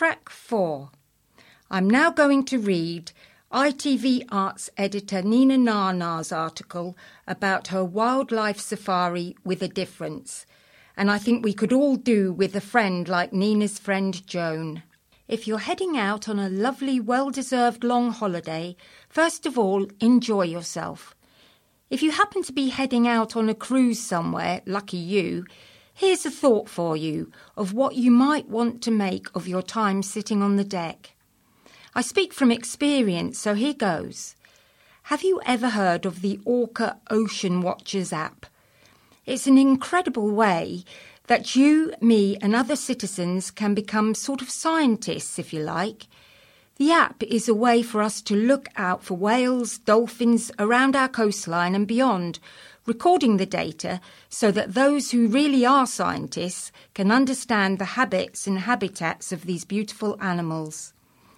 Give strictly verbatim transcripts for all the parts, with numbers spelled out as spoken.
Track four. I'm now going to read I T V Arts editor Nina Nana's article about her wildlife safari with a difference, and I think we could all do with a friend like Nina's friend Joan. If you're heading out on a lovely, well-deserved long holiday, first of all, enjoy yourself. If you happen to be heading out on a cruise somewhere, lucky you, here's a thought for you of what you might want to make of your time sitting on the deck. I speak from experience, so here goes. Have you ever heard of the Orca Ocean Watchers app? It's an incredible way that you, me and other citizens can become sort of scientists, if you like. The app is a way for us to look out for whales, dolphins around our coastline and beyond, recording the data so that those who really are scientists can understand the habits and habitats of these beautiful animals.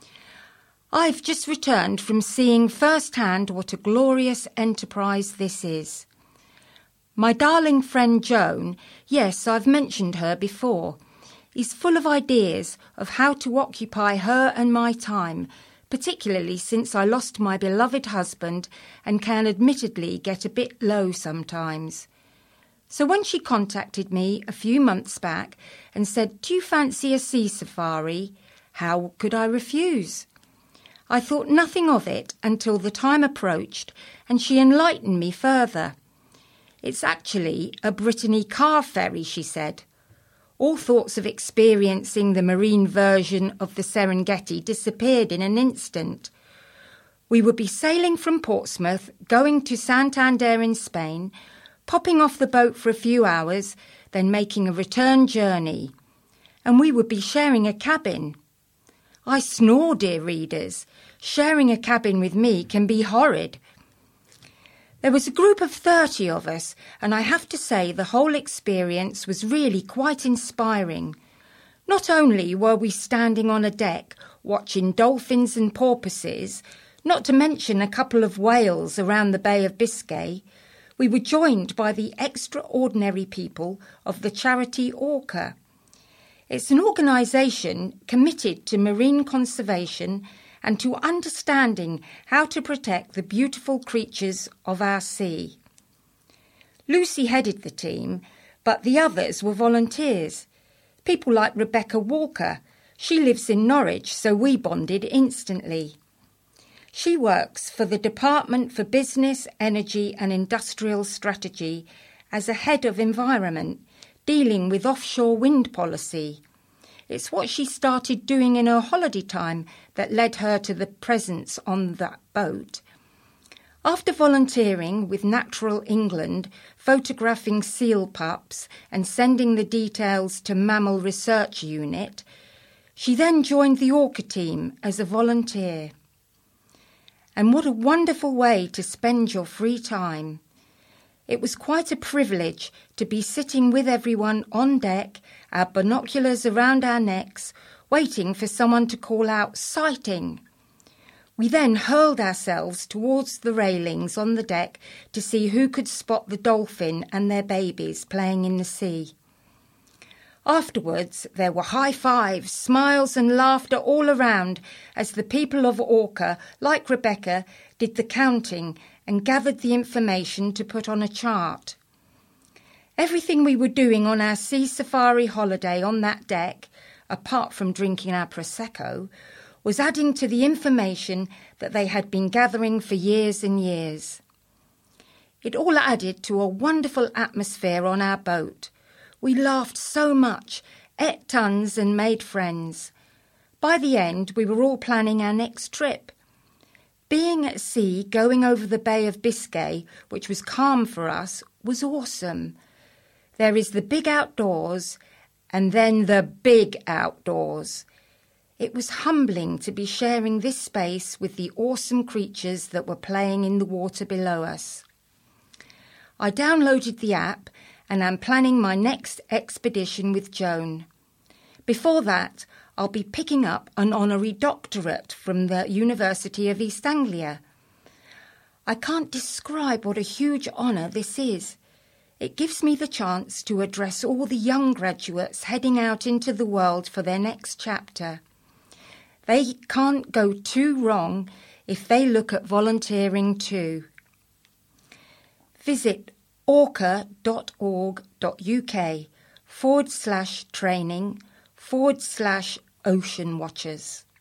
I've just returned from seeing firsthand what a glorious enterprise this is. My darling friend Joan, yes, I've mentioned her before, is full of ideas of how to occupy her and my time, particularly since I lost my beloved husband and can admittedly get a bit low sometimes. So when she contacted me a few months back and said, "Do you fancy a sea safari?" how could I refuse? I thought nothing of it until the time approached and she enlightened me further. It's actually a Brittany car ferry, she said. All thoughts of experiencing the marine version of the Serengeti disappeared in an instant. We would be sailing from Portsmouth, going to Santander in Spain, popping off the boat for a few hours, then making a return journey. And we would be sharing a cabin. I snore, dear readers. Sharing a cabin with me can be horrid. There was a group of thirty of us, and I have to say the whole experience was really quite inspiring. Not only were we standing on a deck watching dolphins and porpoises, not to mention a couple of whales around the Bay of Biscay, we were joined by the extraordinary people of the charity Orca. It's an organisation committed to marine conservation and to understanding how to protect the beautiful creatures of our sea. Lucy headed the team, but the others were volunteers. People like Rebecca Walker. She lives in Norwich, so we bonded instantly. She works for the Department for Business, Energy and Industrial Strategy as a head of environment, dealing with offshore wind policy. It's what she started doing in her holiday time that led her to the presence on that boat. After volunteering with Natural England, photographing seal pups and sending the details to Mammal Research Unit, she then joined the Orca team as a volunteer. And what a wonderful way to spend your free time. It was quite a privilege to be sitting with everyone on deck, our binoculars around our necks, waiting for someone to call out "sighting." We then hurled ourselves towards the railings on the deck to see who could spot the dolphin and their babies playing in the sea. Afterwards, there were high fives, smiles and laughter all around as the people of Orca, like Rebecca, did the counting and gathered the information to put on a chart. Everything we were doing on our sea safari holiday on that deck, apart from drinking our Prosecco, was adding to the information that they had been gathering for years and years. It all added to a wonderful atmosphere on our boat. We laughed so much, ate tons and made friends. By the end, we were all planning our next trip. Being at sea, going over the Bay of Biscay, which was calm for us, was awesome. There is the big outdoors, and then the big outdoors. It was humbling to be sharing this space with the awesome creatures that were playing in the water below us. I downloaded the app and am planning my next expedition with Joan. Before that, I'll be picking up an honorary doctorate from the University of East Anglia. I can't describe what a huge honour this is. It gives me the chance to address all the young graduates heading out into the world for their next chapter. They can't go too wrong if they look at volunteering too. Visit orca.org.uk forward slash training forward slash ocean watchers.